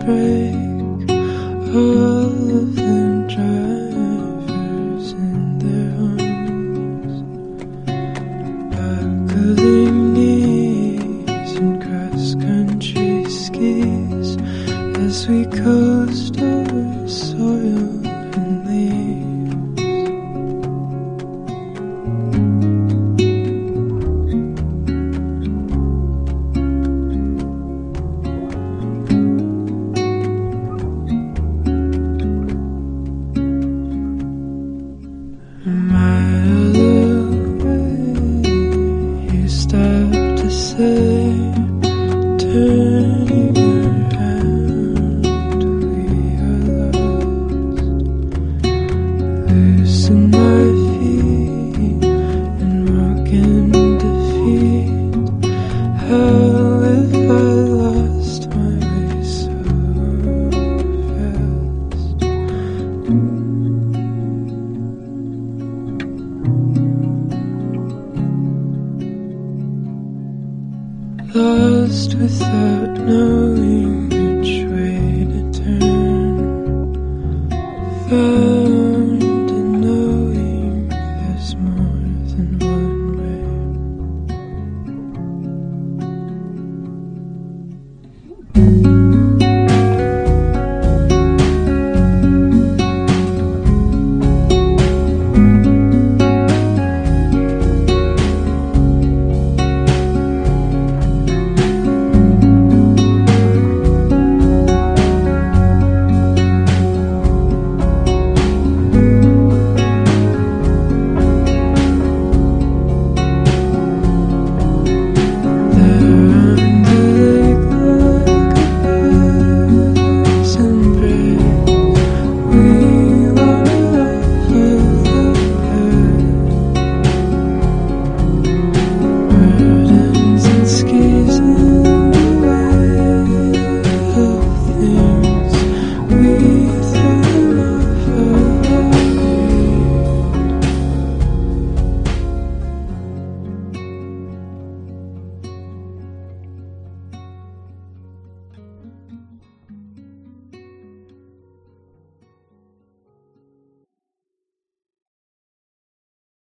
break, all of them drivers in their homes, buckling knees and cross-country skis as we coast over soil and leaves. A mile away, you stop to say, turning around, we are lost. Loosen my feet and walk in defeat. How have I lost my way so fast? Lost without knowing which way to turn, found in knowing there's more than one way.